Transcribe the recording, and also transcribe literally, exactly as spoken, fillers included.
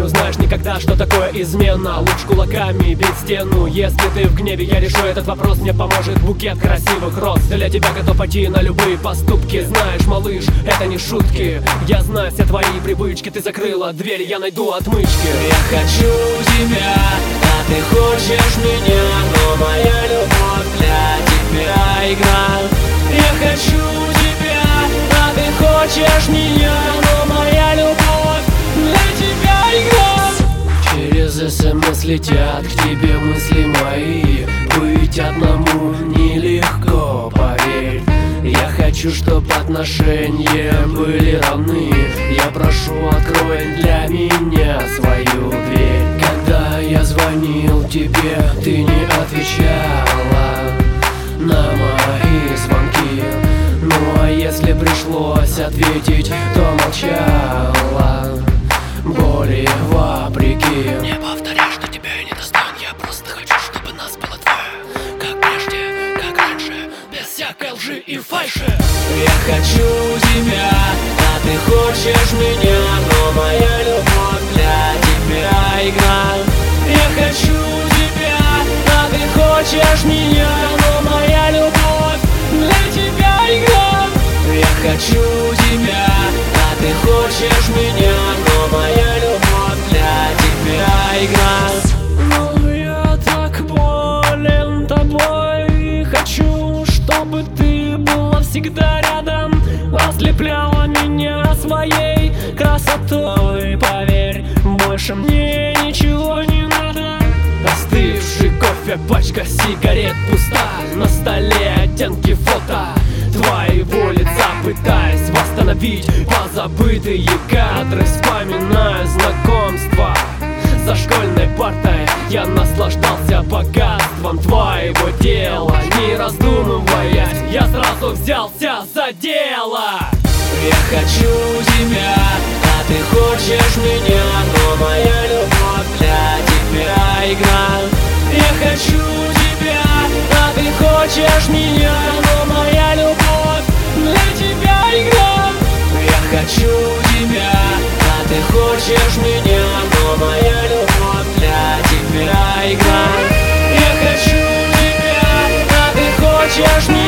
узнаешь никогда, что такое измена. Лучше кулаками бить стену. Если ты в гневе, я решу этот вопрос. Мне поможет букет красивых роз. Для тебя готов пойти на любые поступки. Знаешь, малыш, это не шутки. Я знаю все твои привычки. Ты закрыла дверь, я найду отмычки. Я хочу тебя, а ты хочешь меня, но моя любовь для тебя игра. Я хочу тебя, а ты хочешь меня, но моя любовь для тебя игра. Через смс летят к тебе мысли мои. Быть одному нелегко, поверь. Я хочу, чтоб отношения были равны. Я прошу, открой для меня свою дверь. Когда я звонил тебе, ты не отвечала на мои звонки. Ну а если пришлось ответить, то молчала. Боли вопреки. Не повторяй, что тебя я не достану. Я просто хочу, чтобы нас было двое, как прежде, как раньше, без всякой лжи и фальши. Я хочу тебя, а ты хочешь меня, но моя любовь для тебя игра. Я хочу тебя, а ты хочешь меня, но моя любовь для тебя игра. Я хочу тебя, а ты хочешь меня, но моя любовь для тебя игра. Но я так болен тобой. Хочу, чтобы ты была всегда рядом. Ослепляла меня своей красотой. Поверь, больше мне ничего не надо. Остывший кофе, пачка сигарет пуста. На столе оттенки фото твоего лица, пытаясь восстановить позабытые кадры. Вспоминаю знакомство за школьной партой. Я наслаждался богатством твоего тела. Не раздумывая, я сразу взялся за дело. Я хочу тебя, а ты хочешь меня, но моя любовь для тебя игра. Я хочу тебя, а ты хочешь меня, но моя любовь для тебя игра. Я хочу тебя, а ты хочешь меня, но моя любовь для тебя игра. Я хочу тебя, а ты хочешь меня.